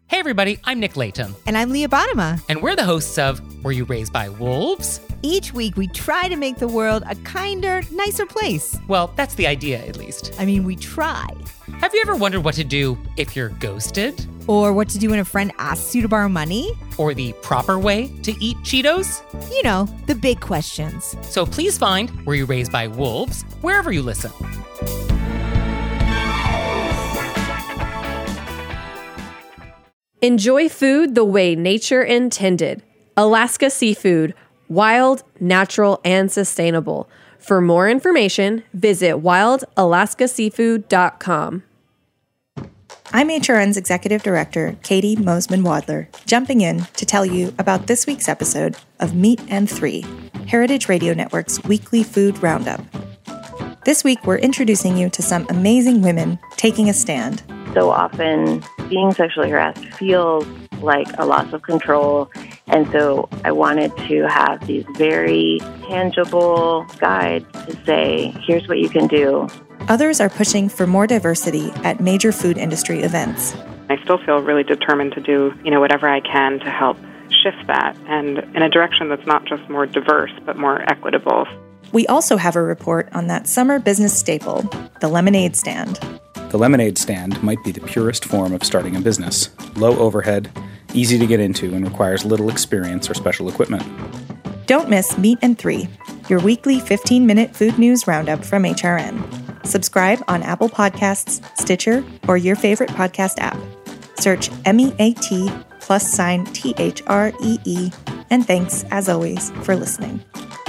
Hey everybody, I'm Nick Latham. And I'm Leah Bottima. And we're the hosts of Were You Raised by Wolves? Each week we try to make the world a kinder, nicer place. Well, that's the idea, at least. I mean, we try. Have you ever wondered what to do if you're ghosted? Or what to do when a friend asks you to borrow money? Or the proper way to eat Cheetos? You know, the big questions. So please find Were You Raised by Wolves wherever you listen. Enjoy food the way nature intended. Alaska Seafood, wild, natural, and sustainable. For more information, visit wildalaskaseafood.com. I'm HRN's Executive Director, Katie Mosman-Wadler, jumping in to tell you about this week's episode of Meat and Three, Heritage Radio Network's weekly food roundup. This week, we're introducing you to some amazing women taking a stand. So often, being sexually harassed feels like a loss of control. And so I wanted to have these very tangible guides to say, here's what you can do. Others are pushing for more diversity at major food industry events. I still feel really determined to do, whatever I can to help shift that and in a direction that's not just more diverse, but more equitable. We also have a report on that summer business staple, the lemonade stand. The lemonade stand might be the purest form of starting a business. Low overhead, easy to get into, and requires little experience or special equipment. Don't miss Meat and Three, your weekly 15-minute food news roundup from HRN. Subscribe on Apple Podcasts, Stitcher, or your favorite podcast app. Search MEAT+THREE, and thanks, as always, for listening.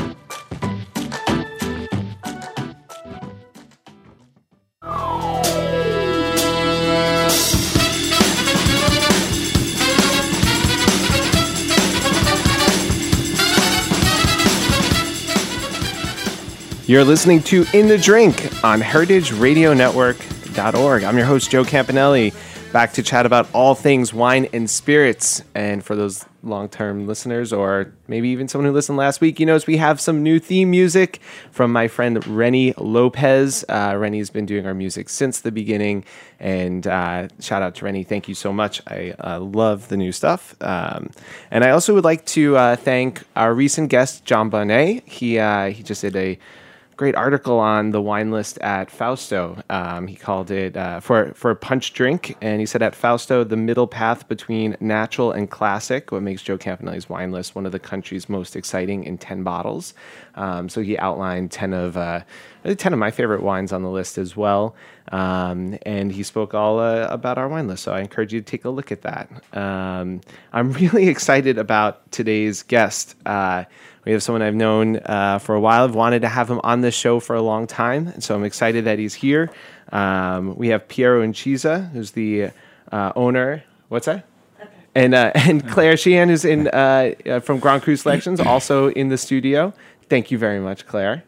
You're listening to In the Drink on heritageradionetwork.org. I'm your host, Joe Campanelli, back to chat about all things wine and spirits. And for those long-term listeners, or maybe even someone who listened last week, we have some new theme music from my friend Renny Lopez. Renny's been doing our music since the beginning, and shout out to Renny. Thank you so much. I love the new stuff. And I also would like to thank our recent guest, John Bonnet. He just did a great article on the wine list at Fausto. He called it for a punch drink, and he said at Fausto, the middle path between natural and classic, what makes Joe Campanelli's wine list one of the country's most exciting in 10 bottles. So he outlined 10 of my favorite wines on the list as well. And he spoke all about our wine list, so I encourage you to take a look at that. I'm really excited about today's guest. We have someone I've known for a while. I've wanted to have him on this show for a long time, and so I'm excited that he's here. We have Piero Incisa, who's the owner. What's that? Okay. And Claire Sheehan, who's from Grand Cru Selections, also in the studio. Thank you very much, Claire.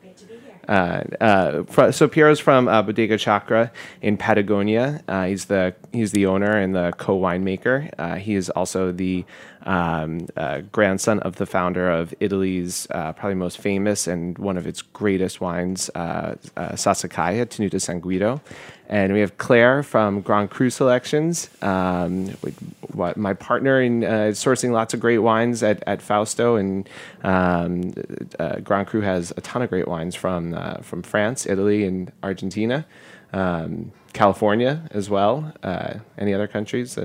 So Piero's from Bodega Chacra in Patagonia. He's the owner and the co-winemaker. He is also the grandson of the founder of Italy's probably most famous and one of its greatest wines, Sassicaia, Tenuta San Guido. And we have Claire from Grand Cru Selections, my partner in sourcing lots of great wines at Fausto. And Grand Cru has a ton of great wines from France, Italy, and Argentina, California as well. Any other countries?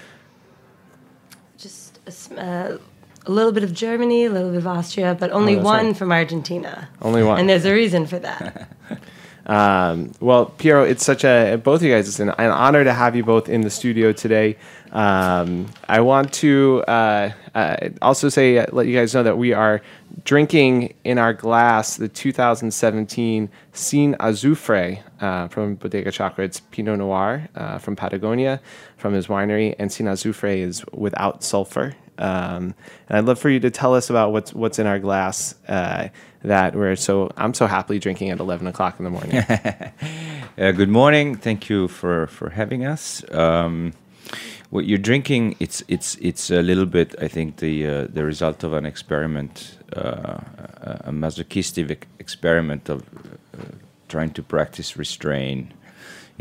Just a little bit of Germany, a little bit of Austria, but only one right. From Argentina. Only one. And there's a reason for that. Well, Piero, it's both of you guys, it's an honor to have you both in the studio today. I want to also let you guys know that we are drinking in our glass the 2017 Sin Azufre from Bodega Chacra. It's Pinot Noir from Patagonia, from his winery, and Sin Azufre is without sulfur. And I'd love for you to tell us about what's in our glass that I'm so happily drinking at 11 o'clock in the morning. Good morning. Thank you for having us. What you're drinking, it's a little bit, I think, the result of an experiment, a masochistic experiment of trying to practice restraint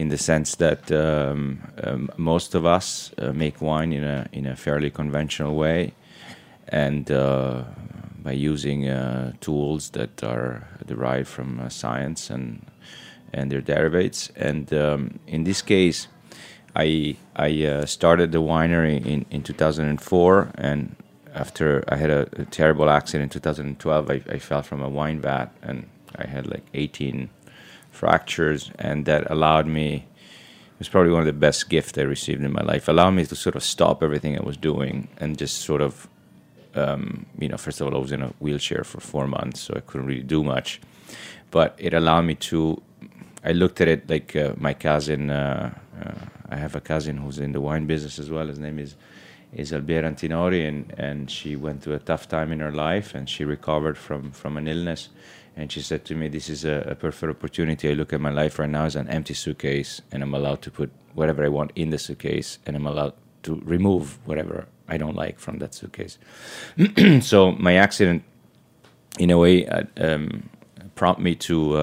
in the sense that most of us make wine in a fairly conventional way, and by using tools that are derived from science and their derivatives. And in this case, I started the winery in 2004, and after I had a terrible accident in 2012, I fell from a wine vat, and I had like 18 fractures, and that allowed me, it was probably one of the best gifts I received in my life, allowed me to sort of stop everything I was doing and just sort of, first of all, I was in a wheelchair for 4 months, so I couldn't really do much. But it allowed me to, I looked at it like my cousin, I have a cousin who's in the wine business as well. His name is Albiera Antinori, and she went through a tough time in her life, and she recovered from an illness. And she said to me, this is a perfect opportunity. I look at my life right now as an empty suitcase, and I'm allowed to put whatever I want in the suitcase, and I'm allowed to remove whatever I don't like from that suitcase. So my accident, in a way, prompted me to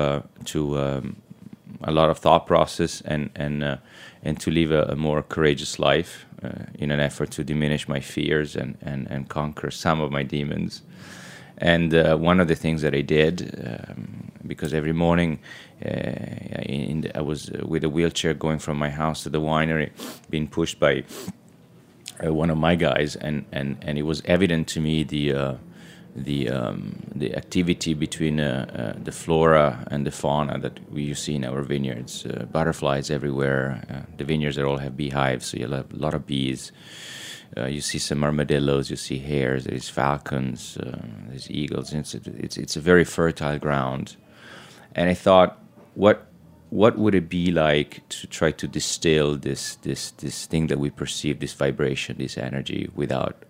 a lot of thought process and to live a more courageous life in an effort to diminish my fears and conquer some of my demons. And one of the things that I did, because every morning I was with a wheelchair going from my house to the winery, being pushed by one of my guys, and it was evident to me the activity between the flora and the fauna that you see in our vineyards. Butterflies everywhere. The vineyards that all have beehives, so you have a lot of bees. You see some armadillos, you see hares, there's falcons, there's eagles. It's a very fertile ground. And I thought, what would it be like to try to distill this thing that we perceive, this vibration, this energy, without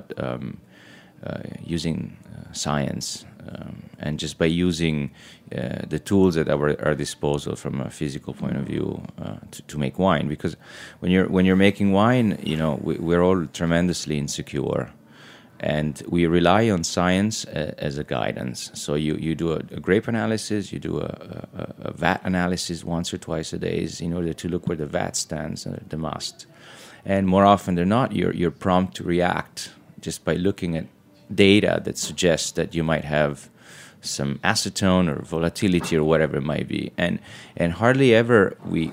using science, and just by using the tools at our disposal from a physical point of view to make wine. Because when you're making wine, we're all tremendously insecure, and we rely on science as a guidance. So you do a grape analysis, you do a vat analysis once or twice a day in order to look where the vat stands, the must. And more often than not, you're prompt to react just by looking at data that suggests that you might have some acetone or volatility or whatever it might be, and hardly ever we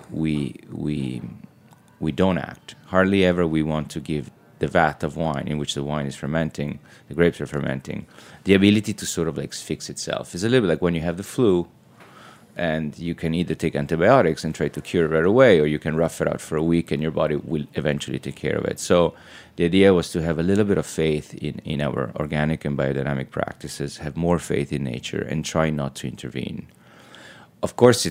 don't act. Hardly ever we want to give the vat of wine in which the wine is fermenting, the grapes are fermenting, the ability to sort of like fix itself. It's a little bit like when you have the flu, and you can either take antibiotics and try to cure it right away, or you can rough it out for a week and your body will eventually take care of it. So the idea was to have a little bit of faith in our organic and biodynamic practices, have more faith in nature, and try not to intervene. Of course,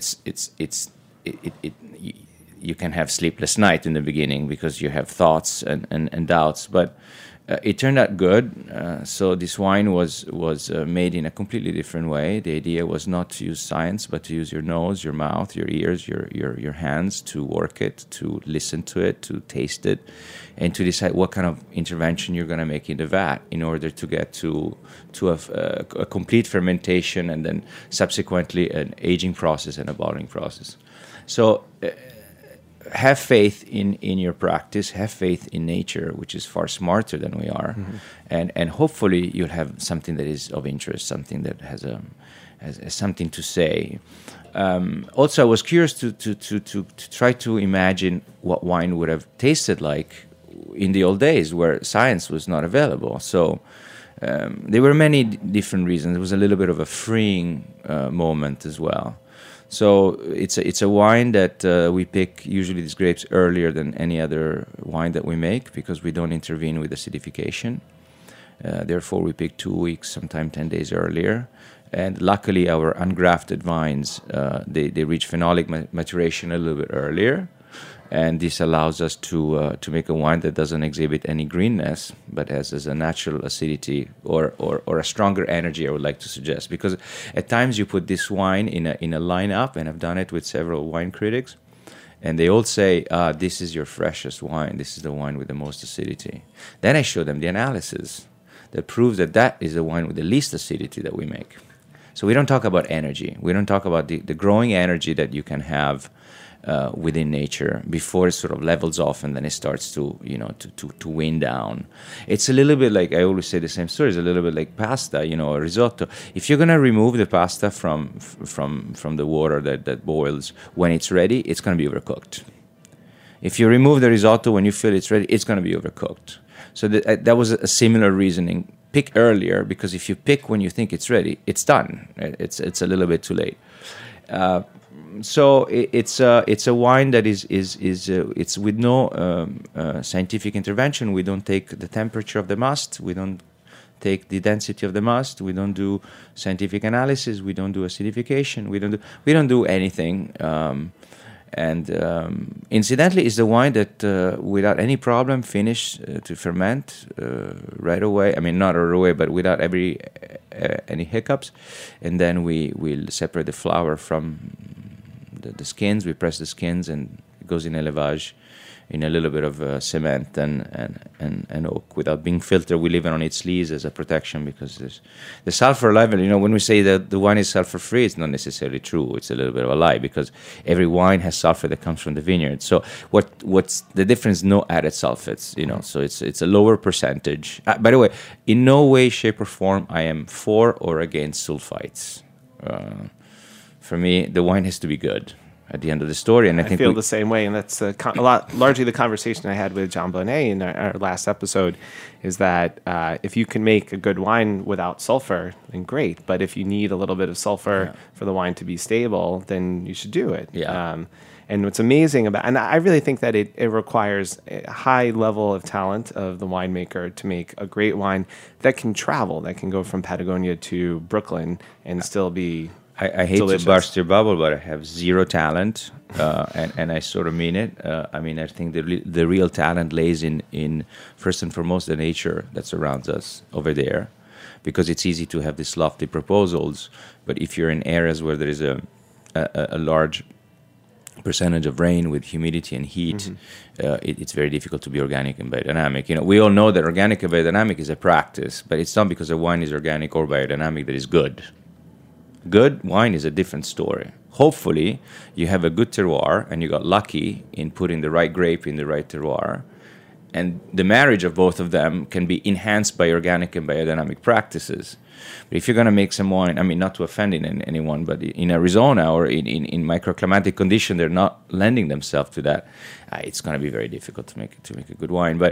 you can have sleepless night in the beginning because you have thoughts and doubts, but it turned out good. So this wine was made in a completely different way. The idea was not to use science, but to use your nose, your mouth, your ears, your hands to work it, to listen to it, to taste it, and to decide what kind of intervention you're going to make in the vat in order to get to a complete fermentation and then subsequently an aging process and a bottling process. So have faith in your practice, have faith in nature, which is far smarter than we are, and hopefully you'll have something that is of interest, something that has something to say. Also, I was curious to try to imagine what wine would have tasted like in the old days where science was not available. So there were many different reasons. It was a little bit of a freeing moment as well. So it's a wine that we pick usually these grapes earlier than any other wine that we make because we don't intervene with acidification. Therefore, we pick 2 weeks, sometimes 10 days earlier. And luckily, our ungrafted vines, they reach phenolic maturation a little bit earlier. And this allows us to make a wine that doesn't exhibit any greenness, but has a natural acidity or a stronger energy, I would like to suggest. Because at times you put this wine in a lineup, and I've done it with several wine critics, and they all say, this is your freshest wine. This is the wine with the most acidity. Then I show them the analysis that proves that is the wine with the least acidity that we make. So we don't talk about energy. We don't talk about the growing energy that you can have within nature before it sort of levels off and then it starts to to wane down. It's a little bit like, I always say the same story, it's a little bit like pasta, or risotto. If you're going to remove the pasta from the water that boils, when it's ready, it's going to be overcooked. If you remove the risotto when you feel it's ready, it's going to be overcooked. So that was a similar reasoning. Pick earlier, because if you pick when you think it's ready, it's done. It's a little bit too late. So it's a wine that is it's with no scientific intervention. We don't take the temperature of the must. We don't take the density of the must. We don't do scientific analysis. We don't do acidification. We don't do anything. And incidentally, it's the wine that without any problem finished to ferment right away. I mean, not right away, but without any hiccups. And then we will separate the flour from the skins. We press the skins, and it goes in élevage in a little bit of cement and oak without being filtered. We leave it on its lees as a protection, because there's the sulfur level. When we say that the wine is sulfur-free, it's not necessarily true. It's a little bit of a lie, because every wine has sulfur that comes from the vineyard. So what's the difference? No added sulfates. So it's a lower percentage. By the way, in no way, shape, or form I am for or against sulfites. For me, the wine has to be good at the end of the story, and I think feel the same way, and that's largely the conversation I had with John Bonnet in our last episode, is that if you can make a good wine without sulfur, then great, but if you need a little bit of sulfur for the wine to be stable, then you should do it. And what's amazing about, and I really think that it requires a high level of talent of the winemaker to make a great wine that can travel, that can go from Patagonia to Brooklyn and still be I hate delicious. To burst your bubble, but I have zero talent, and I sort of mean it. I think the real talent lays in first and foremost the nature that surrounds us over there, because it's easy to have these lofty proposals, but if you're in areas where there is a large percentage of rain with humidity and heat, it's very difficult to be organic and biodynamic. We all know that organic and biodynamic is a practice, but it's not because a wine is organic or biodynamic that is good. Good wine is a different story. Hopefully, you have a good terroir and you got lucky in putting the right grape in the right terroir. And the marriage of both of them can be enhanced by organic and biodynamic practices. But if you're going to make some wine, I mean, not to offend anyone, but in Arizona or in microclimatic condition, they're not lending themselves to that. It's going to be very difficult to make a good wine. But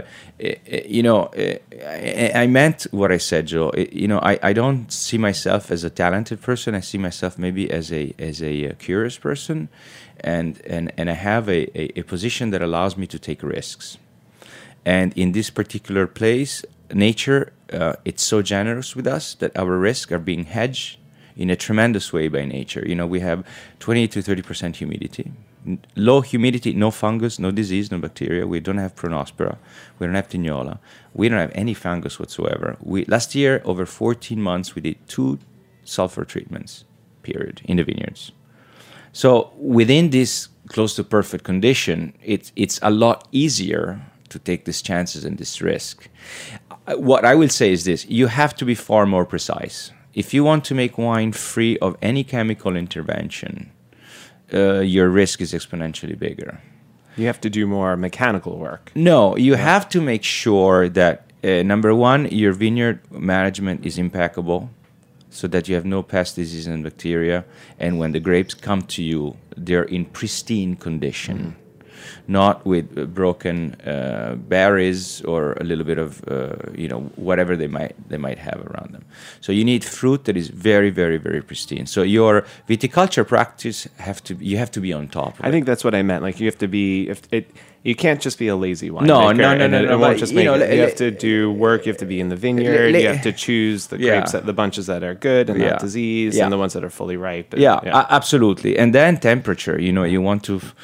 I meant what I said, Joe. I don't see myself as a talented person. I see myself maybe as a curious person, and I have a position that allows me to take risks. And in this particular place, nature, it's so generous with us that our risks are being hedged in a tremendous way by nature. We have 20 to 30% humidity. Low humidity, no fungus, no disease, no bacteria. We don't have Pronospora. We don't have Tignola. We don't have any fungus whatsoever. Last year, over 14 months, we did 2 sulfur treatments, period, in the vineyards. So within this close to perfect condition, it's a lot easier to take these chances and this risk. What I will say is this: you have to be far more precise. If you want to make wine free of any chemical intervention, your risk is exponentially bigger. You have to do more mechanical work. No, you have to make sure that, number one, your vineyard management is impeccable, so that you have no pest, disease, and bacteria. And when the grapes come to you, they're in pristine condition. Not with broken berries or a little bit of whatever they might have around them. So you need fruit that is very, very, very pristine. So your viticulture practice you have to be on top of I think that's what I meant. Like, you have to be you can't just be a lazy winemaker. No. It won't just make it. You have to do work. You have to be in the vineyard. You have to choose the grapes, the bunches that are good and not diseased, and the ones that are fully ripe. Absolutely. And then temperature. You want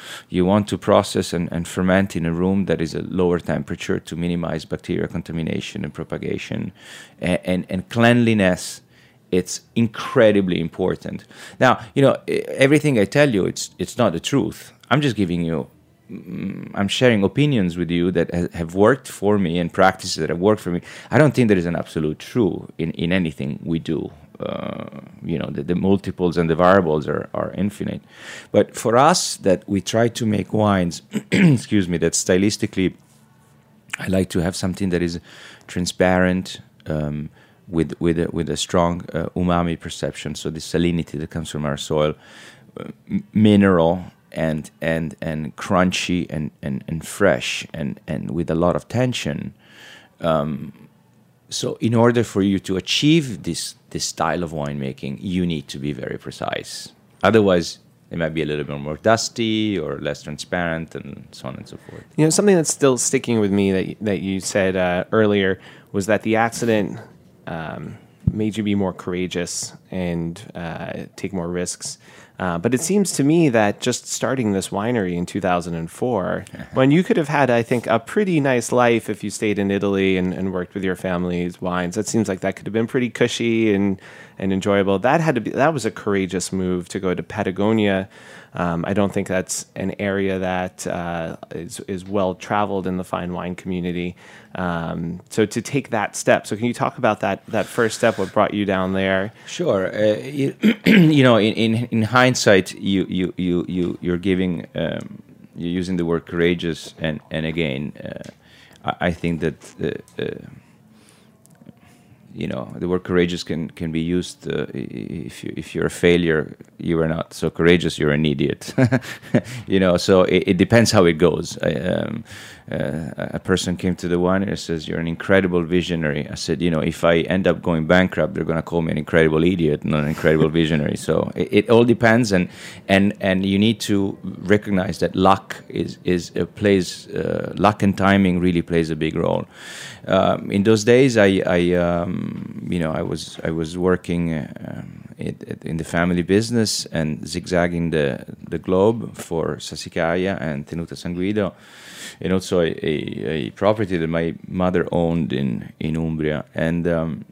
to process and ferment in a room that is a lower temperature to minimize bacterial contamination and propagation, and cleanliness. It's incredibly important. Now, everything I tell you, it's not the truth. I'm just giving you. I'm sharing opinions with you that have worked for me and practices that have worked for me. I don't think there is an absolute true in anything we do. the multiples and the variables are infinite. But for us, that we try to make wines, excuse me, that stylistically, I like to have something that is transparent, with a strong umami perception. So the salinity that comes from our soil, mineral and crunchy and fresh and with a lot of tension. So in order for you to achieve this style of winemaking, you need to be very precise. Otherwise, it might be a little bit more dusty or less transparent, and so on and so forth. Something that's still sticking with me that you said earlier was that the accident made you be more courageous and take more risks. But it seems to me that just starting this winery in 2004, when you could have had, I think, a pretty nice life if you stayed in Italy and worked with your family's wines, it seems like that could have been pretty cushy and enjoyable. That was a courageous move to go to Patagonia. I don't think that's an area that is well traveled in the fine wine community. So to take that step, so can you talk about that first step? What brought you down there? Sure. In hindsight, you're giving you're using the word courageous, and again, I think that the word courageous can be used if you're a failure, you are not so courageous, you're an idiot. So it depends how it goes. A person came to the winery and says, "You're an incredible visionary." I said, if I end up going bankrupt, they're going to call me an incredible idiot, not an incredible visionary. So it all depends, and you need to recognize that luck plays luck and timing really plays a big role. In those days, I was working in the family business and zigzagging the globe for Sassicaia and Tenuta San Guido, and also a property that my mother owned in Umbria. And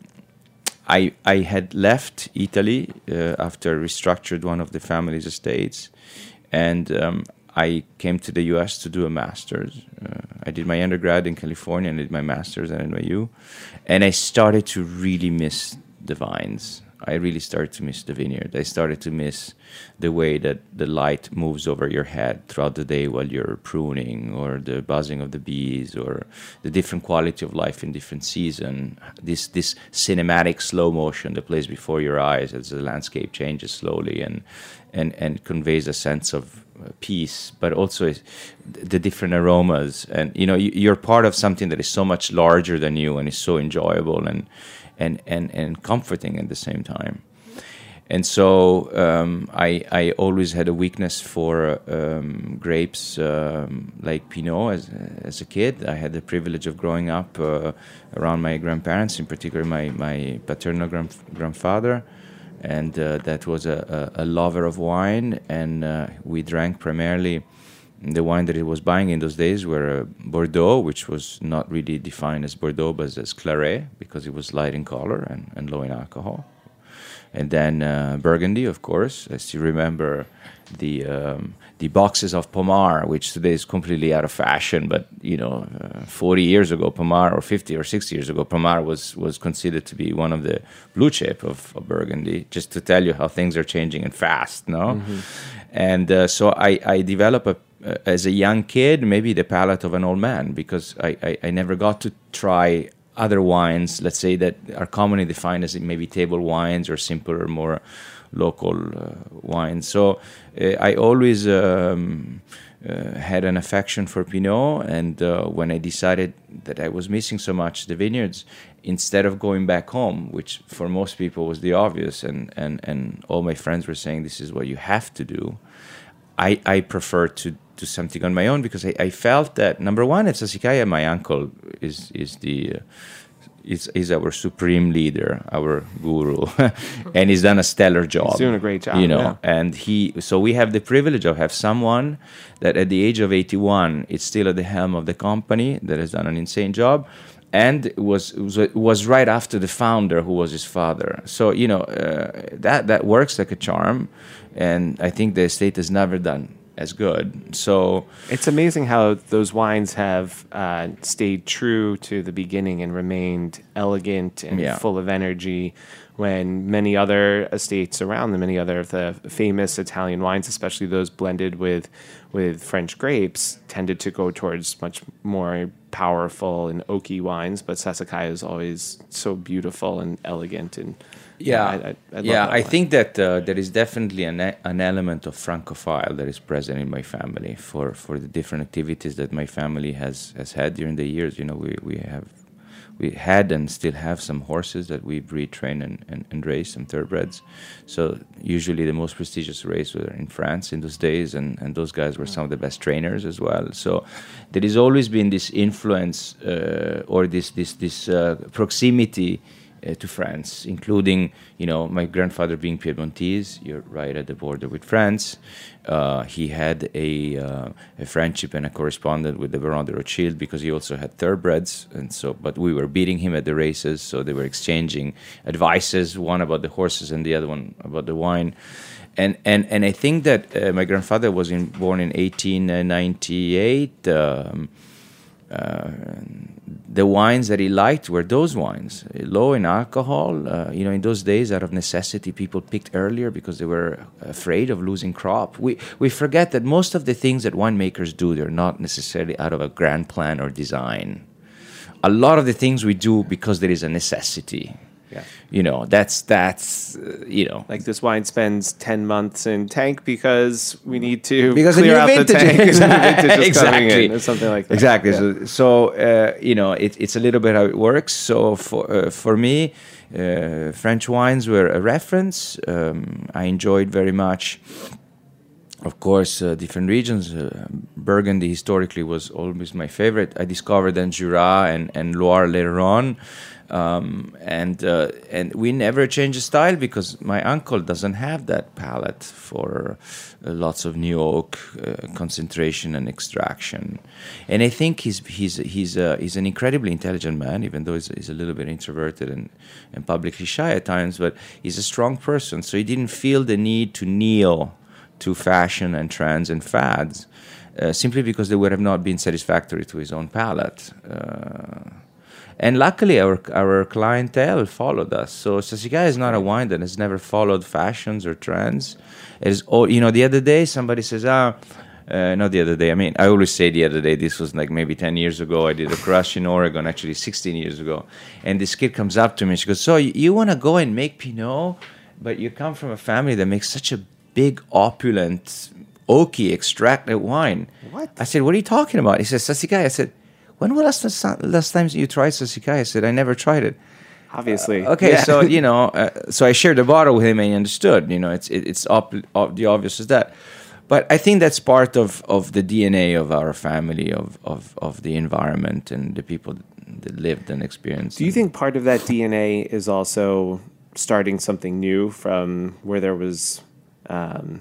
I had left Italy after restructured one of the family's estates, and I came to the U.S. to do a master's. I did my undergrad in California and did my master's at NYU, and I started to really miss the vines. I really started to miss the vineyard. I started to miss the way that the light moves over your head throughout the day while you're pruning, or the buzzing of the bees, or the different quality of life in different season. This cinematic slow motion that plays before your eyes as the landscape changes slowly and conveys a sense of peace, but also the different aromas. And you're part of something that is so much larger than you and is so enjoyable and comforting at the same time. And so I always had a weakness for grapes like Pinot as a kid. I had the privilege of growing up around my grandparents, in particular my paternal grandfather, and that was a lover of wine, and we drank primarily the wine that he was buying in those days were Bordeaux, which was not really defined as Bordeaux, but as Claret, because it was light in color and low in alcohol. And then Burgundy, of course. I still remember the boxes of Pommard, which today is completely out of fashion. But 40 years ago, Pommard, or 50 or 60 years ago, Pommard was considered to be one of the blue chip of Burgundy. Just to tell you how things are changing and fast, no? Mm-hmm. And so I developed as a young kid, maybe the palate of an old man, because I never got to try other wines, let's say, that are commonly defined as maybe table wines or simpler, more local wines. So I always had an affection for Pinot, and when I decided that I was missing so much the vineyards, instead of going back home, which for most people was the obvious, and all my friends were saying this is what you have to do, I prefer to do something on my own, because I felt that, number one, at Sassicaia, my uncle is our supreme leader, our guru, and he's done a stellar job. He's doing a great job, yeah. And so we have the privilege of have someone that at the age of 81 is still at the helm of the company, that has done an insane job, and was right after the founder, who was his father. So that works like a charm, and I think the estate has never done as good. So it's amazing how those wines have stayed true to the beginning and remained elegant and full of energy, when many other estates around them, many other of the famous Italian wines, especially those blended with French grapes, tended to go towards much more powerful and oaky wines. But Sassicaia is always so beautiful and elegant. And I love that I wine. think that there is definitely an element of Francophile that is present in my family for the different activities that my family has had during the years. You know, we had and still have some horses that we breed, train, and race, some thoroughbreds. So usually the most prestigious race were in France in those days, and those guys were some of the best trainers as well. So there has always been this influence or this proximity to France, including, you know, my grandfather being Piedmontese. You're right at the border with France. He had a friendship and a correspondence with the Baron de Rothschild because he also had thoroughbreds, and so. But we were beating him at the races, so they were exchanging advices, one about the horses and the other one about the wine. And I think that my grandfather was born in 1898. The wines that he liked were those wines, low in alcohol. In those days, out of necessity, people picked earlier because they were afraid of losing crop. We forget that most of the things that winemakers do, they're not necessarily out of a grand plan or design. A lot of the things we do because there is a necessity. Yeah. You know, that's like this wine spends 10 months in tank because we need to because clear out vintage. the tank. Exactly. Coming in, or something like that. Exactly. Yeah. So it's a little bit how it works. So for me, French wines were a reference. I enjoyed very much. Of course, different regions. Burgundy historically was always my favorite. I discovered then Jura and Loire later on. And we never change the style because my uncle doesn't have that palate for lots of new oak concentration and extraction. And I think he's an incredibly intelligent man, even though he's a little bit introverted and publicly shy at times. But he's a strong person, so he didn't feel the need to kneel to fashion and trends and fads simply because they would have not been satisfactory to his own palate. And luckily, our clientele followed us. So Sassicaia is not a wine that has never followed fashions or trends. It is all, the other day, somebody says, not the other day. I mean, I always say the other day. This was like maybe 10 years ago. I did a crush in Oregon, actually 16 years ago. And this kid comes up to me. She goes, so you want to go and make Pinot, but you come from a family that makes such a big, opulent, oaky, extracted wine. What? I said, what are you talking about? He says, Sassicaia. I said, when was last time you tried Sassicaia? I said, I never tried it. Obviously. Okay, yeah. so, so I shared the bottle with him and he understood. It's the obvious as that. But I think that's part of the DNA of our family, of the environment and the people that lived and experienced. Do you think part of that DNA is also starting something new from where there was, in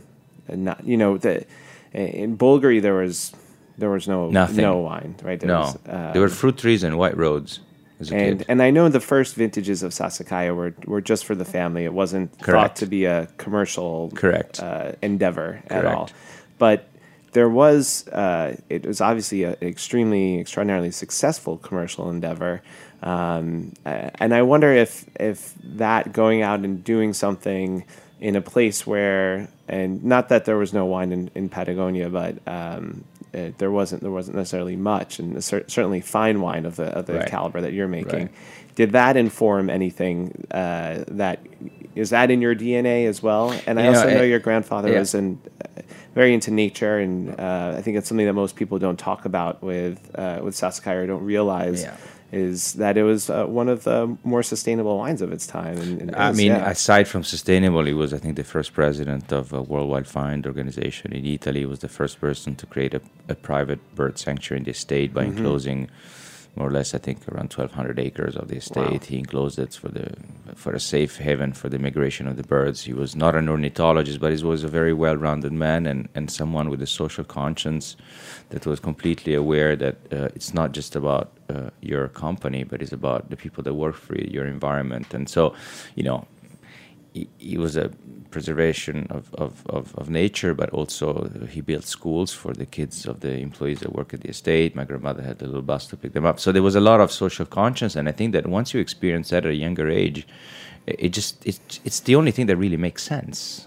Bulgari there was no wine, right? There were fruit trees and white roads as a kid. And I know the first vintages of Sassicaia were just for the family. It wasn't thought to be a commercial endeavor at all. But there was, it was obviously an extraordinarily successful commercial endeavor. And I wonder if that going out and doing something in a place where, and not that there was no wine in Patagonia, but there wasn't necessarily much, and certainly fine wine of the caliber that you're making. Right. Did that inform anything that is that in your DNA as well? And I also know your grandfather was very into nature, and I think it's something that most people don't talk about with Sassicaia or don't realize. Yeah. Is that it was one of the more sustainable wines of its time. Aside from sustainable, he was, I think, the first president of a Worldwide Find organization in Italy. He was the first person to create a private bird sanctuary in the estate by enclosing more or less, I think, around 1,200 acres of the estate. Wow. He enclosed it for a safe haven for the migration of the birds. He was not an ornithologist, but he was a very well-rounded man and someone with a social conscience that was completely aware that it's not just about your company, but it's about the people that work for you, your environment. And so, he was a preservation of nature, but also he built schools for the kids of the employees that work at the estate. My grandmother had a little bus to pick them up. So there was a lot of social conscience, and I think that once you experience that at a younger age, it's the only thing that really makes sense.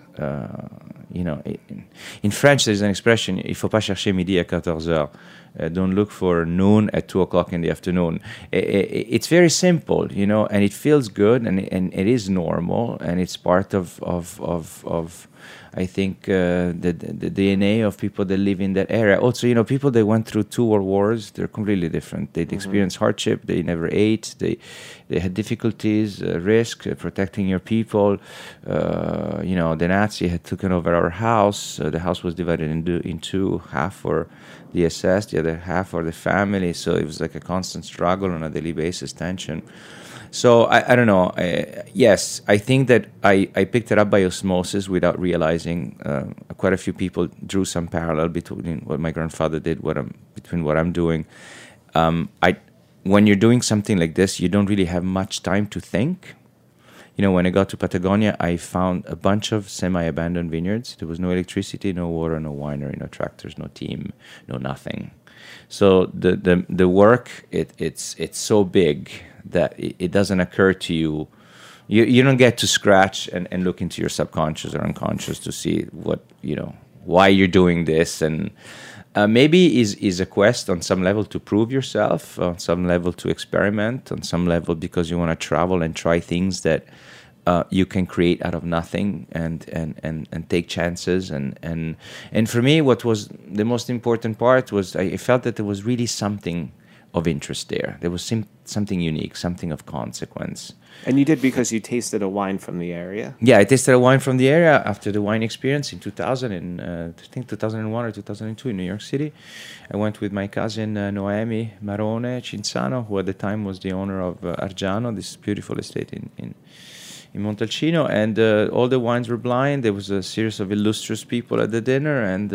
In French, there's an expression: "Il faut pas chercher midi à 14 heures." Don't look for noon at 2 o'clock in the afternoon. It's very simple, and it feels good, and it is normal, and it's part of I think the DNA of people that live in that area. Also, people that went through 2 world wars, they're completely different. They'd experienced hardship. They never ate. They had difficulties, risk, protecting your people. The Nazi had taken over our house. The house was divided into half for the SS, the other half for the family. So it was like a constant struggle on a daily basis, tension. So I don't know. Yes, I think that I picked it up by osmosis without realizing. Quite a few people drew some parallel between what my grandfather did, between what I'm doing. When you're doing something like this, you don't really have much time to think. When I got to Patagonia, I found a bunch of semi-abandoned vineyards. There was no electricity, no water, no winery, no tractors, no team, no nothing. So the work, it's so big that it doesn't occur to you. You don't get to scratch and look into your subconscious or unconscious to see why you're doing this. And maybe is a quest on some level to prove yourself, on some level to experiment, on some level because you want to travel and try things that you can create out of nothing and take chances. And for me, what was the most important part was I felt that there was really something of interest there. There was something unique, something of consequence. And you did because you tasted a wine from the area? Yeah, I tasted a wine from the area after the wine experience in 2000, I think 2001 or 2002 in New York City. I went with my cousin Noemi Marone Cinzano, who at the time was the owner of Argiano, this beautiful estate in Montalcino, and all the wines were blind. There was a series of illustrious people at the dinner, and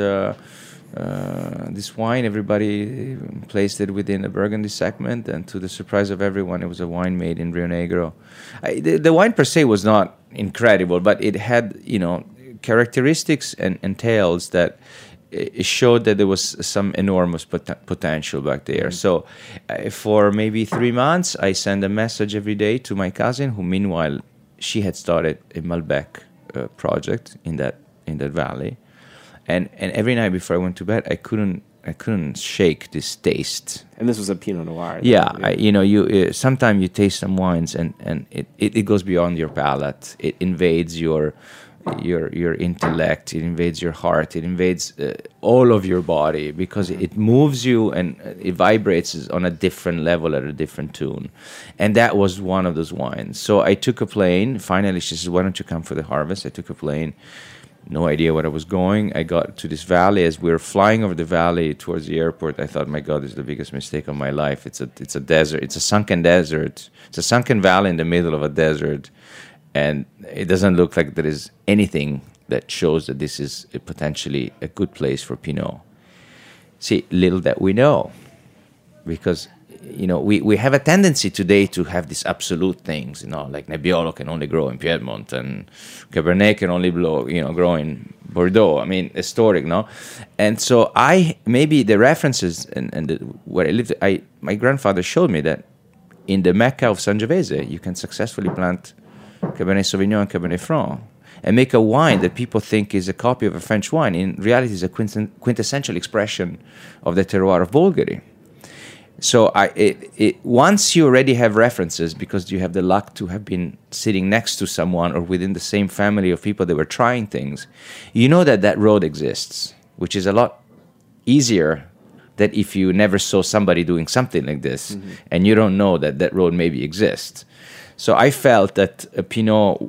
this wine, everybody placed it within the Burgundy segment, and to the surprise of everyone, it was a wine made in Rio Negro. The wine per se was not incredible, but it had, characteristics and tales that it showed that there was some enormous potential back there. So for maybe 3 months, I sent a message every day to my cousin, who meanwhile, she had started a Malbec project in that valley. And every night before I went to bed, I couldn't shake this taste. And this was a Pinot Noir. Yeah, sometimes you taste some wines and it goes beyond your palate. It invades your intellect. It invades your heart. It invades all of your body because it moves you and it vibrates on a different level at a different tune. And that was one of those wines. So I took a plane. Finally, she says, "Why don't you come for the harvest?" I took a plane. No idea where I was going. I got to this valley. As we were flying over the valley towards the airport, I thought, my God, this is the biggest mistake of my life. It's a desert. It's a sunken desert. It's a sunken valley in the middle of a desert. And it doesn't look like there is anything that shows that this is potentially a good place for Pinot. See, little that we know. Because we have a tendency today to have these absolute things, like Nebbiolo can only grow in Piedmont and Cabernet can only grow in Bordeaux. I mean, historic, no? And so maybe the references and where I lived, my grandfather showed me that in the Mecca of Sangiovese, you can successfully plant Cabernet Sauvignon and Cabernet Franc and make a wine that people think is a copy of a French wine. In reality, it's a quintessential expression of the terroir of Bolgheri. So once you already have references, because you have the luck to have been sitting next to someone or within the same family of people that were trying things, you know that road exists, which is a lot easier than if you never saw somebody doing something like this, and you don't know that road maybe exists. So I felt that Pinot,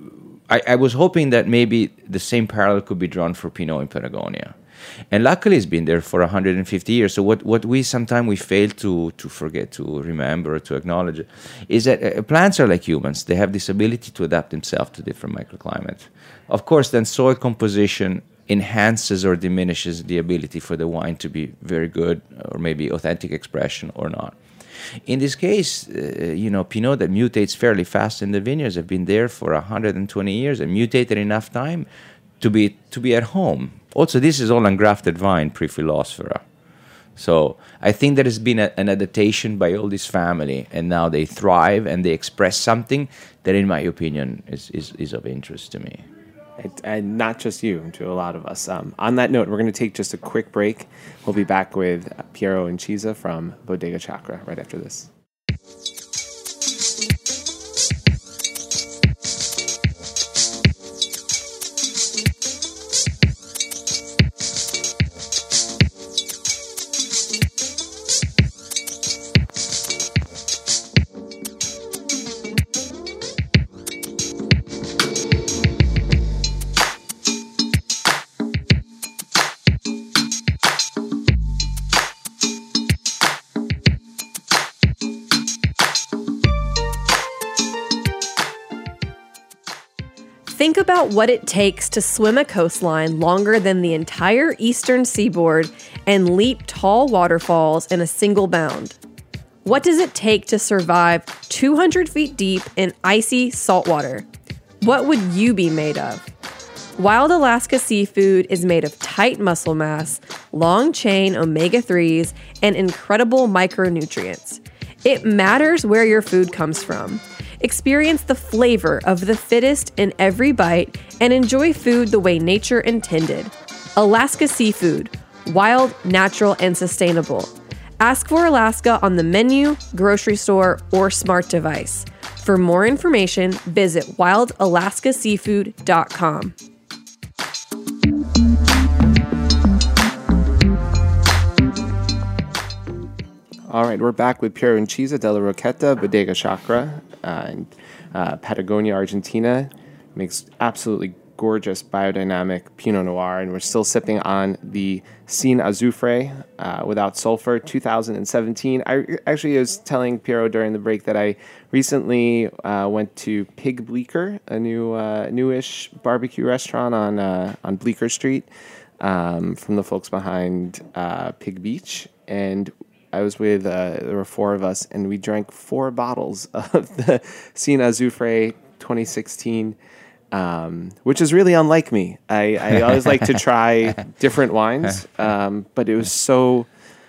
I was hoping that maybe the same parallel could be drawn for Pinot in Patagonia. And luckily, it's been there for 150 years. So what we sometimes fail to forget, to remember, to acknowledge, is that plants are like humans. They have this ability to adapt themselves to different microclimates. Of course, then soil composition enhances or diminishes the ability for the wine to be very good or maybe authentic expression or not. In this case, Pinot that mutates fairly fast in the vineyards have been there for 120 years and mutated enough time to be at home. Also, this is all ungrafted vine, pre-Phyllosphaera. So I think there has been an adaptation by all this family, and now they thrive and they express something that, in my opinion, is of interest to me. And not just you, to a lot of us. On that note, we're going to take just a quick break. We'll be back with Piero Incisa from Bodega Chakra right after this. Think about what it takes to swim a coastline longer than the entire eastern seaboard and leap tall waterfalls in a single bound. What does it take to survive 200 feet deep in icy saltwater? What would you be made of? Wild Alaska seafood is made of tight muscle mass, long-chain omega-3s, and incredible micronutrients. It matters where your food comes from. Experience the flavor of the fittest in every bite and enjoy food the way nature intended. Alaska Seafood. Wild, natural, and sustainable. Ask for Alaska on the menu, grocery store, or smart device. For more information, visit wildalaskaseafood.com. All right, we're back with Piero Incisa della Rocchetta, Bodega Chakra, in Patagonia, Argentina. Makes absolutely gorgeous biodynamic Pinot Noir, and we're still sipping on the Sin Azufre without sulfur 2017. I actually was telling Piero during the break that I recently went to Pig Bleecker, a newish barbecue restaurant on Bleecker Street, from the folks behind Pig Beach, and I was with, there were four of us, and we drank 4 bottles of the Sin Azufre 2016, which is really unlike me. I always like to try different wines, but it was so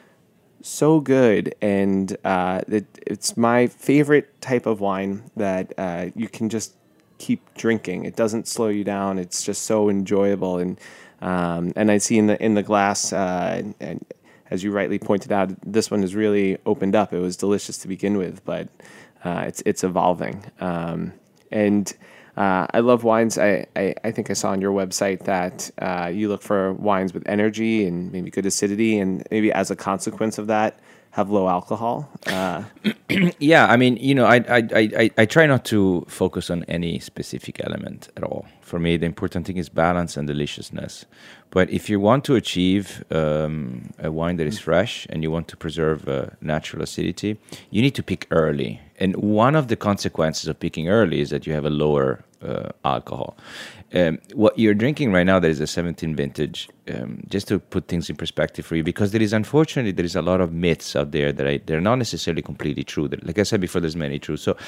good, and it's my favorite type of wine that you can just keep drinking. It doesn't slow you down. It's just so enjoyable, and I see in the glass, and as you rightly pointed out, this one has really opened up. It was delicious to begin with, but it's evolving. And I love wines. I think I saw on your website that you look for wines with energy and maybe good acidity, and maybe as a consequence of that, have low alcohol. Yeah, I mean, I try not to focus on any specific element at all. For me, the important thing is balance and deliciousness. But if you want to achieve a wine that is fresh and you want to preserve natural acidity, you need to pick early. And one of the consequences of picking early is that you have a lower alcohol. What you're drinking right now, that is a 17 vintage, just to put things in perspective for you, because there is a lot of myths out there that they're not necessarily completely true. Like I said before, there's many truths. So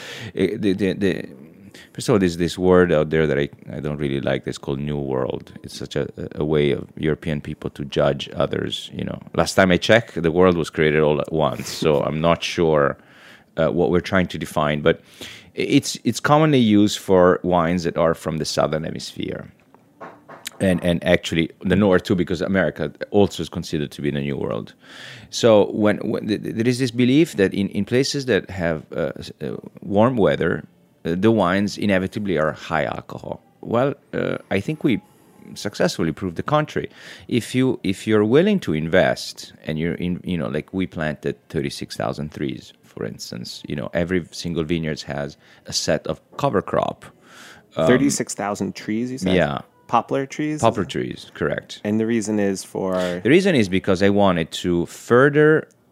first of all, there's this word out there that I don't really like that's called New World. It's such a way of European people to judge others. Last time I checked, the world was created all at once. So I'm not sure what we're trying to define, but it's commonly used for wines that are from the southern hemisphere, and actually the north too, because America also is considered to be the New World. So when there is this belief that in places that have warm weather, the wines inevitably are high alcohol. Well, I think we successfully proved the contrary. If you're willing to invest, and you're in, like we planted 36,000 trees, for instance. Every single vineyard has a set of cover crop. 36,000 trees, you said? Yeah. Poplar trees? Poplar trees, correct. And the reason is for? The reason is because I wanted to further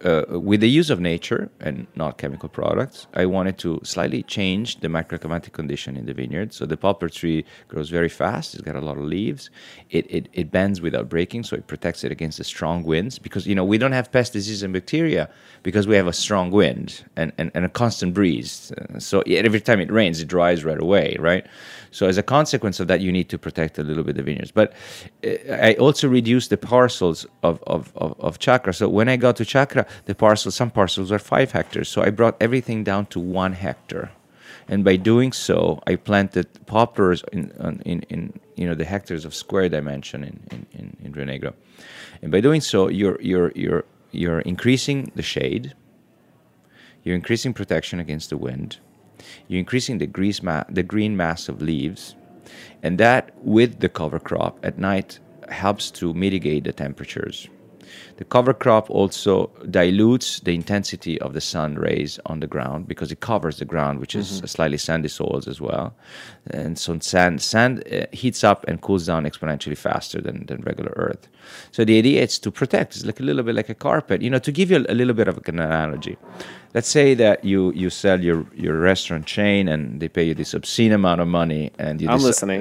with the use of nature and not chemical products, I wanted to slightly change the microclimatic condition in the vineyard. So the poplar tree grows very fast. It's got a lot of leaves. It bends without breaking, so it protects it against the strong winds. Because, we don't have pest disease and bacteria because we have a strong wind and a constant breeze. So every time it rains, it dries right away, right? So as a consequence of that, you need to protect a little bit the vineyards. But I also reduced the parcels of Chakra. So when I got to Chakra, some parcels are 5 hectares. So I brought everything down to 1 hectare. And by doing so, I planted poplars in the hectares of square dimension in Rio Negro. And by doing so, you're increasing the shade, you're increasing protection against the wind, you're increasing the green mass of leaves, and that with the cover crop at night helps to mitigate the temperatures. The cover crop also dilutes the intensity of the sun rays on the ground because it covers the ground, which is slightly sandy soils as well. And so sand heats up and cools down exponentially faster than regular earth. So the idea is to protect. It's like a little bit like a carpet. To give you a little bit of an analogy. Let's say that you sell your restaurant chain and they pay you this obscene amount of money, and I'm listening.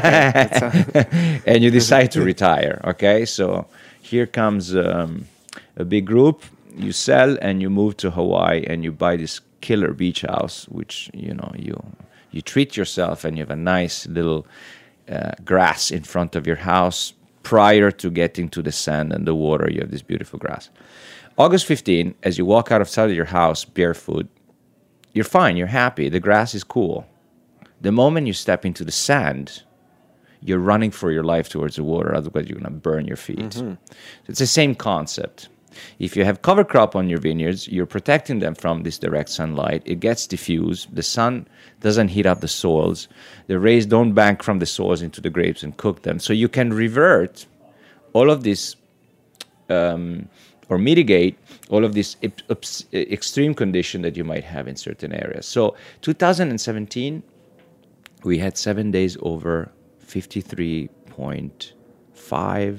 And you decide to retire. Okay, so here comes a big group. You sell and you move to Hawaii and you buy this killer beach house, which you treat yourself, and you have a nice little grass in front of your house. Prior to getting to the sand and the water, you have this beautiful grass. August 15, as you walk outside of your house barefoot, you're fine, you're happy, the grass is cool. The moment you step into the sand, you're running for your life towards the water, otherwise you're going to burn your feet. So it's the same concept. If you have cover crop on your vineyards, you're protecting them from this direct sunlight. It gets diffused. The sun doesn't heat up the soils. The rays don't bank from the soils into the grapes and cook them. So you can revert all of this or mitigate all of this extreme condition that you might have in certain areas. So 2017, we had 7 days over 53.5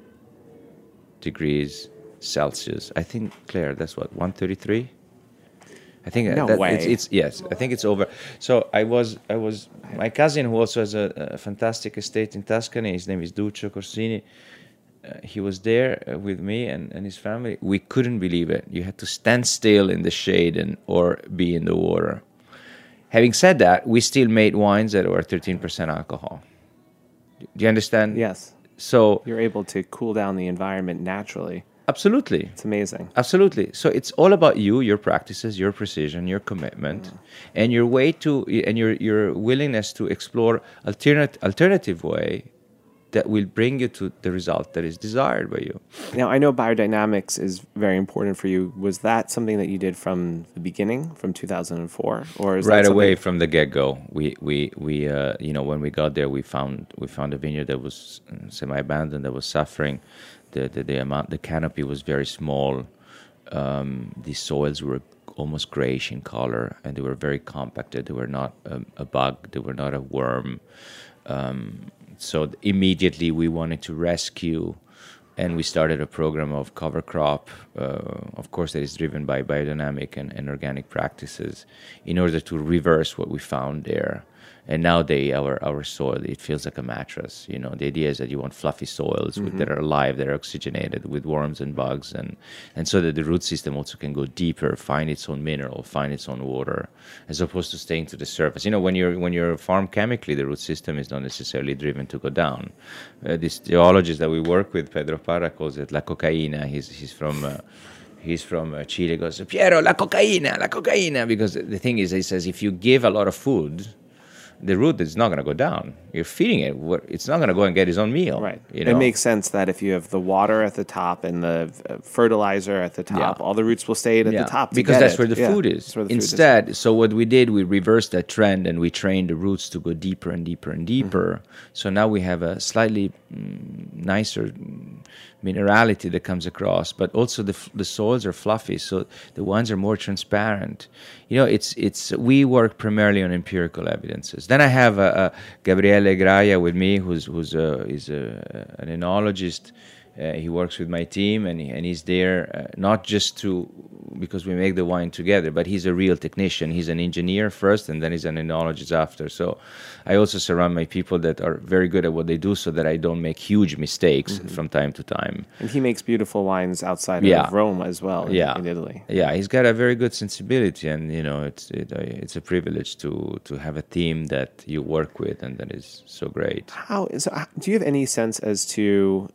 degrees Celsius. I think, Claire, that's what, 133? I think no way. It's yes. I think it's over. So I was my cousin, who also has a fantastic estate in Tuscany. His name is Duccio Corsini. He was there with me and his family. We couldn't believe it. You had to stand still in the shade or be in the water. Having said that, we still made wines that were 13% alcohol. Do you understand? Yes. So you're able to cool down the environment naturally. Absolutely. It's amazing. Absolutely. So it's all about you, your practices, your precision, your commitment, and your way and your willingness to explore alternative way that will bring you to the result that is desired by you. Now, I know biodynamics is very important for you. Was that something that you did from the beginning, from 2004, or is right away from the get-go? We when we got there, we found a vineyard that was semi-abandoned, that was suffering. The canopy was very small. The soils were almost grayish in color, and they were very compacted. They were not a bug. They were not a worm. So immediately we wanted to rescue, and we started a program of cover crop, of course, that is driven by biodynamic and organic practices, in order to reverse what we found there. And nowadays, our soil, it feels like a mattress. The idea is that you want fluffy soils that are alive, that are oxygenated with worms and bugs, and so that the root system also can go deeper, find its own mineral, find its own water, as opposed to staying to the surface. When you're farmed chemically, the root system is not necessarily driven to go down. This geologist that we work with, Pedro Parra, calls it la cocaína. He's from Chile. Goes, Piero, la cocaína, because the thing is, he says, if you give a lot of food, the root is not going to go down. You're feeding it. It's not going to go and get its own meal. Right. It makes sense that if you have the water at the top and the fertilizer at the top, all the roots will stay at the top. Because that's where the food is. Instead, so what we did, we reversed that trend and we trained the roots to go deeper and deeper and deeper. So now we have a slightly nicer minerality that comes across, but also the soils are fluffy, so the wines are more transparent. We work primarily on empirical evidences. Then I have Gabriele Graia with me, who's an enologist. He works with my team, and he's there not just because we make the wine together, but he's a real technician. He's an engineer first, and then he's an enologist after. So I also surround my people that are very good at what they do, so that I don't make huge mistakes from time to time. And he makes beautiful wines outside of Rome as well, in Italy. Yeah, he's got a very good sensibility, and it's a privilege to have a team that you work with, and that is so great. Do you have any sense as to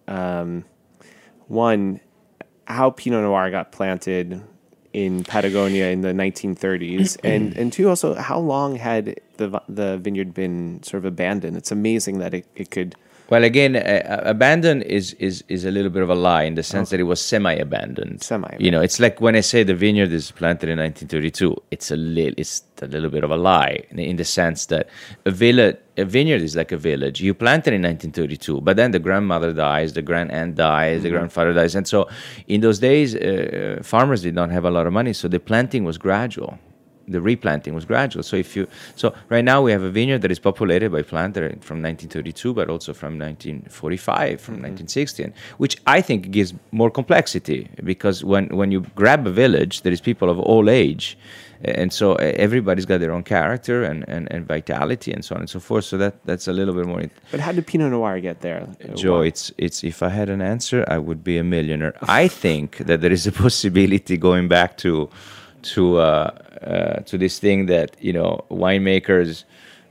one, how Pinot Noir got planted in Patagonia in the 1930s, and two, also how long had the vineyard been sort of abandoned? It's amazing that it could. Well, again, abandoned is a little bit of a lie in the sense that it was semi-abandoned. It's like when I say the vineyard is planted in 1932. It's a little bit of a lie in the sense that a vineyard is like a village. You plant it in 1932, but then the grandmother dies, the grandaunt dies, the grandfather dies, and so in those days, farmers did not have a lot of money, so the planting was gradual. The replanting was gradual. So right now we have a vineyard that is populated by planters from 1932, but also from 1945, from 1960, which I think gives more complexity, because when you grab a village, there is people of all age, and so everybody's got their own character and vitality and so on and so forth. So that's a little bit more. But how did Pinot Noir get there? Joe, it's if I had an answer, I would be a millionaire. I think that there is a possibility, going back to this thing that winemakers,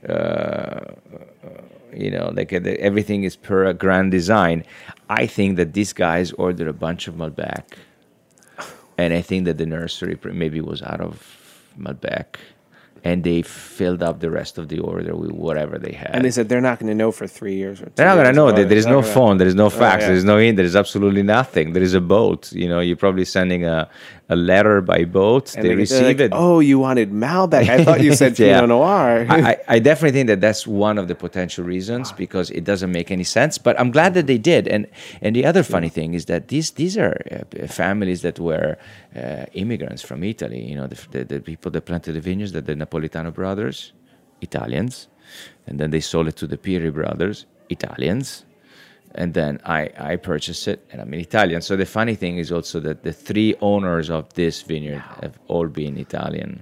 everything is per a grand design. I think that these guys ordered a bunch of Malbec, and I think that the nursery maybe was out of Malbec, and they filled up the rest of the order with whatever they had. And they said they're not going to know for 3 years or 2 years. They're not going to know. There is no phone. There is no fax. There is no email. There is absolutely nothing. There is a boat. You're probably sending a letter by boat. And they receive it. Oh, you wanted Malbec. I thought you said Pinot Noir. I definitely think that that's one of the potential reasons, because it doesn't make any sense. But I'm glad that they did. And the other funny thing is that these are families that were immigrants from Italy. The people that planted the vineyards, the Napolitano brothers, Italians. And then they sold it to the Piri brothers, Italians. And then I purchased it, and I'm an Italian. So the funny thing is also that the 3 owners of this vineyard have all been Italian.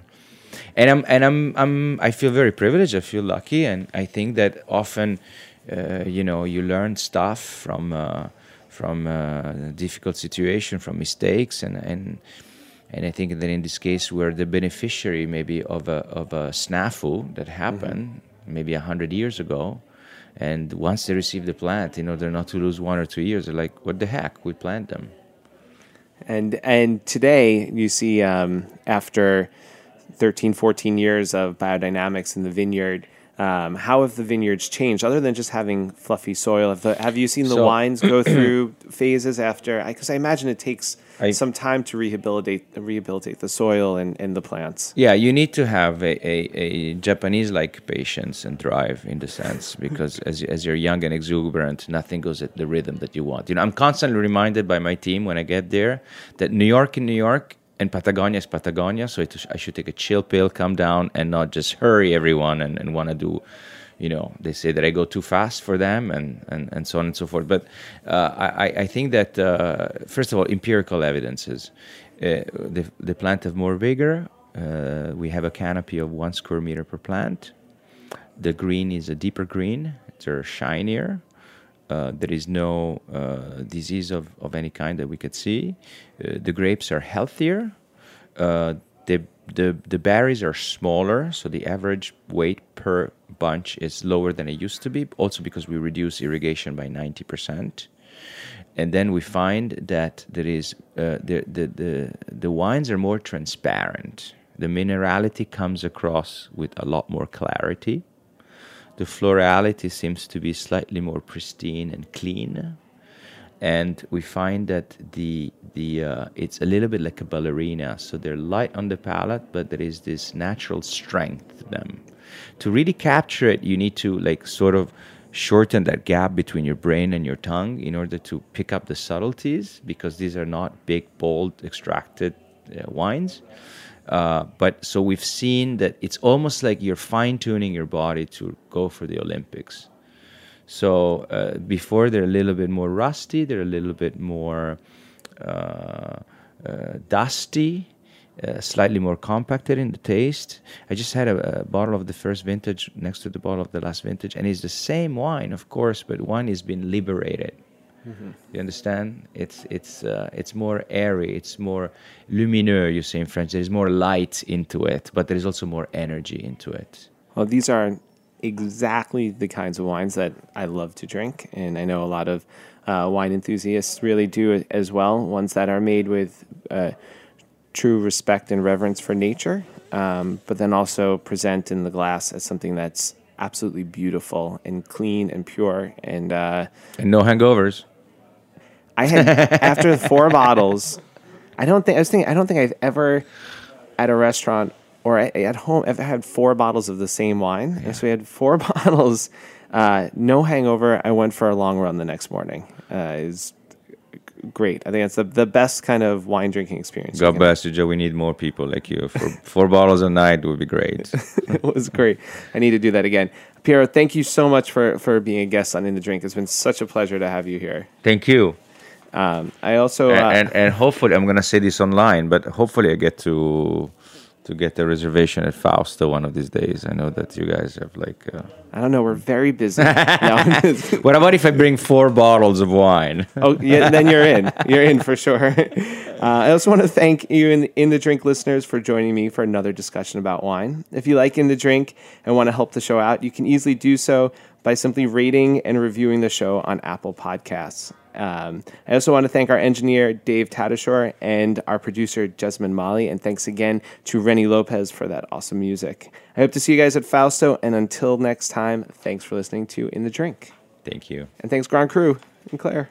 And I feel very privileged. I feel lucky, and I think that often, you learn stuff from difficult situation, from mistakes, and I think that in this case we're the beneficiary maybe of a snafu that happened maybe 100 years ago. And once they receive the plant, in order not to lose 1 or 2 years, they're like, what the heck, we plant them. And today, you see, after 13, 14 years of biodynamics in the vineyard, how have the vineyards changed, other than just having fluffy soil? Have you seen the wines go through phases after? Because I imagine it takes some time to rehabilitate the soil and the plants. Yeah, you need to have a Japanese-like patience and drive, in the sense, because as you're young and exuberant, nothing goes at the rhythm that you want. I'm constantly reminded by my team when I get there that New York and Patagonia is Patagonia, so I should take a chill pill, come down, and not just hurry everyone and want to do, they say that I go too fast for them and so on and so forth. But I think that, first of all, empirical evidences. The plant have more vigor. We have a canopy of 1 square meter per plant. The green is a deeper green. They're shinier. There is no disease of any kind that we could see. The grapes are healthier. The berries are smaller, so the average weight per bunch is lower than it used to be, also because we reduce irrigation by 90%. And then we find that there is the wines are more transparent. The minerality comes across with a lot more clarity. The florality seems to be slightly more pristine and clean, and we find that it's a little bit like a ballerina. So they're light on the palate, but there is this natural strength to them. To really capture it, you need to sort of shorten that gap between your brain and your tongue in order to pick up the subtleties, because these are not big, bold, extracted wines. But so we've seen that it's almost like you're fine-tuning your body to go for the Olympics. So before they're a little bit more rusty, they're a little bit more dusty, slightly more compacted in the taste. I just had a bottle of the first vintage next to the bottle of the last vintage, and it's the same wine, of course, but wine has been liberated. Mm-hmm. You understand? It's more airy, it's more lumineux, you say in French. There is more light into it, but there is also more energy into it. Well, these are exactly the kinds of wines that I love to drink, and I know a lot of wine enthusiasts really do it as well. Ones that are made with true respect and reverence for nature, but then also present in the glass as something that's absolutely beautiful and clean and pure, and no hangovers. I had after 4 bottles. I don't think I've ever at a restaurant or at home ever had 4 bottles of the same wine. Yeah. So we had 4 bottles, no hangover. I went for a long run the next morning. It's great. I think it's the best kind of wine drinking experience. God bless you, Joe. We need more people like you. For 4 bottles a night would be great. It was great. I need to do that again. Piero, thank you so much for being a guest on In the Drink. It's been such a pleasure to have you here. Thank you. I also and hopefully I'm going to say this online, but hopefully I get to get a reservation at Fausto one of these days. I know that you guys have I don't know. We're very busy. What about if I bring 4 bottles of wine? Oh, yeah, then you're in. You're in for sure. I also want to thank you In the Drink listeners for joining me for another discussion about wine. If you like In the Drink and want to help the show out, you can easily do so by simply rating and reviewing the show on Apple Podcasts. I also want to thank our engineer, Dave Tadashore, and our producer, Jasmine Mali. And thanks again to Rennie Lopez for that awesome music. I hope to see you guys at Fausto. And until next time, thanks for listening to In the Drink. Thank you. And thanks, Grand Cru and Claire.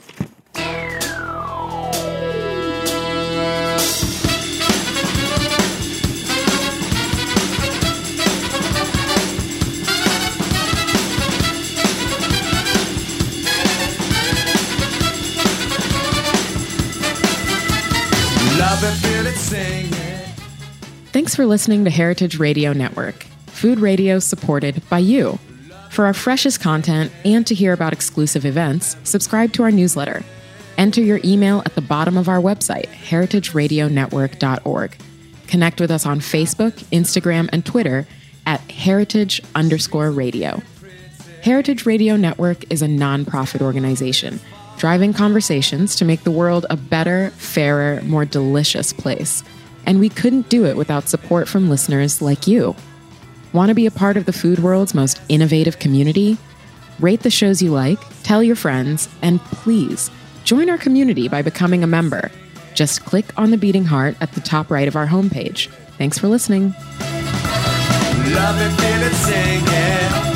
Thanks for listening to Heritage Radio Network, food radio supported by you. For our freshest content and to hear about exclusive events, subscribe to our newsletter. Enter your email at the bottom of our website, heritageradionetwork.org. Connect with us on Facebook, Instagram, and Twitter at heritage_radio. Heritage Radio Network is a nonprofit organization driving conversations to make the world a better, fairer, more delicious place. And we couldn't do it without support from listeners like you. Want to be a part of the food world's most innovative community? Rate the shows you like, tell your friends, and please join our community by becoming a member. Just click on the beating heart at the top right of our homepage. Thanks for listening. Love it, feel it, sing it.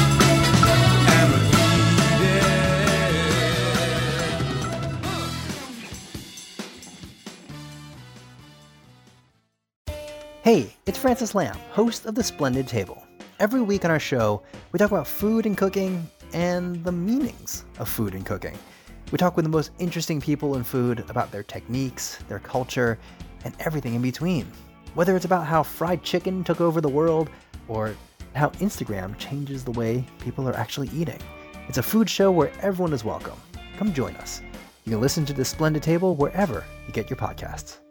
Hey, it's Francis Lamb, host of The Splendid Table. Every week on our show, we talk about food and cooking and the meanings of food and cooking. We talk with the most interesting people in food about their techniques, their culture, and everything in between. Whether it's about how fried chicken took over the world or how Instagram changes the way people are actually eating. It's a food show where everyone is welcome. Come join us. You can listen to The Splendid Table wherever you get your podcasts.